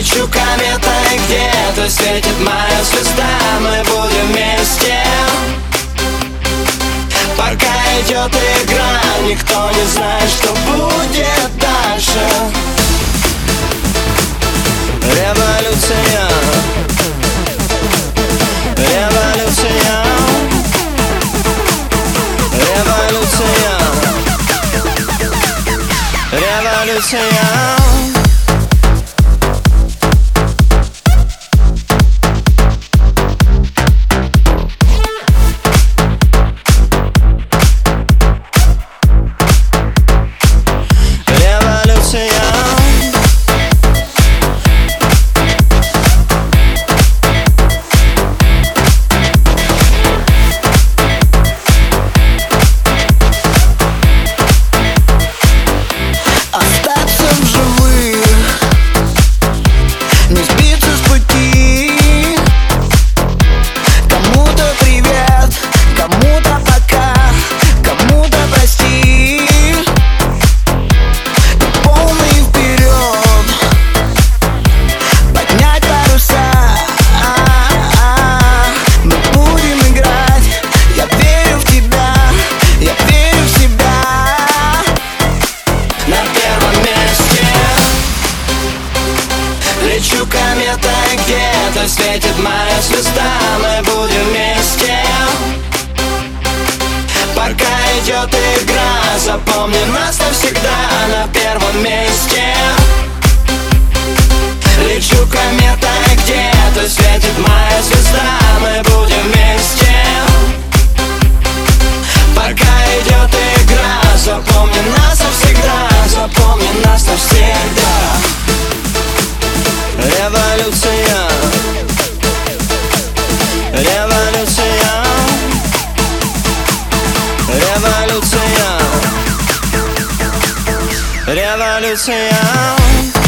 Лечу кометой, где-то светит моя звезда. Мы будем вместе, пока идет игра. Никто не знает, что будет дальше. Революция, революция, революция, революция. Лечу кометой, где-то светит моя звезда. Мы будем вместе, пока идет игра. Запомни нас навсегда на первом месте. Лечу кометой, где-то светит моя звезда. Мы будем вместе, пока идет игра. Запомни нас навсегда, запомни нас навсегда. Революция, революция, революция, революция.